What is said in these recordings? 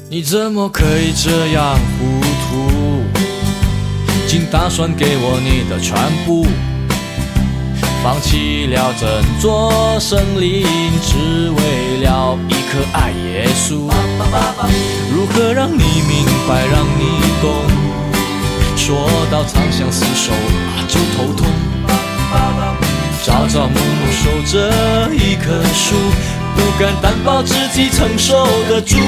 你怎么可以这样糊涂？竟打算给我你的全部，放弃了整座森林，只为了一颗爱耶稣。如何让你明白，让你懂？说到长相厮守就头痛。朝朝暮暮守着一棵树，不敢担保自己承受得住。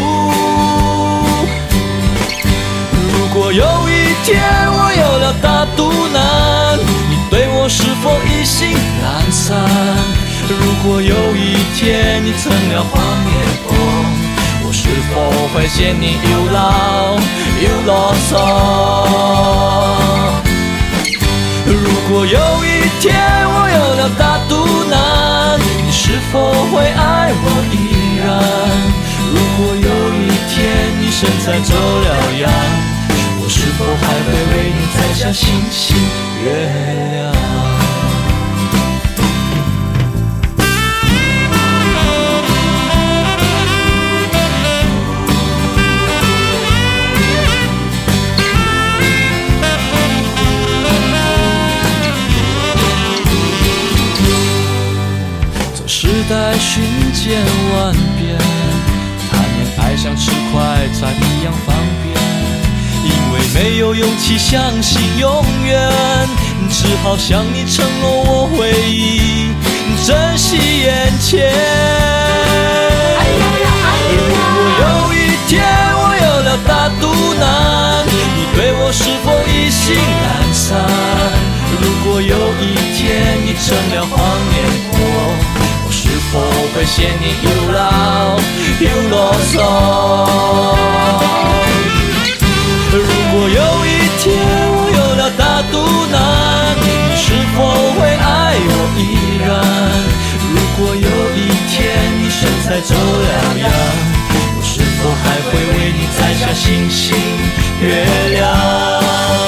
如果有一天我有了大肚腩，你对我是否意兴阑珊？如果有一天你成了黄面婆，我是否会嫌你又老又啰嗦？如果有一天我有了大肚腩，你是否会爱我依然？如果有一天你身材走了样，我是否还会为你摘下星星月亮？时代瞬间万变，谈恋爱像吃快餐一样方便，因为没有勇气相信永远，只好向你承诺我会珍惜眼前。如果有一天我有了大肚腩，你对我是否意兴阑珊？如果有一天你成了黄脸婆，是否会嫌你又老又啰嗦？如果有一天我有了大肚腩，你是否会爱我依然？如果有一天你身材走了样，我是否还会为你摘下星星月亮？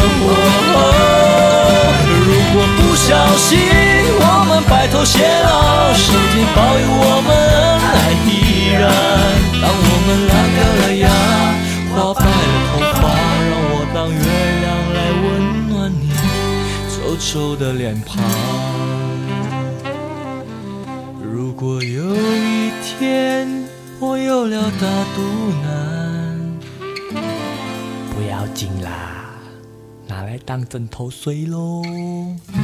如果不小心我们白头偕老，上天保佑我们恩爱依然。当我们烂掉了牙，花白了头发，让我当月亮来温暖你皱皱的脸庞。如果有一天我有了大肚腩，不要紧啦，拿来当枕头睡咯。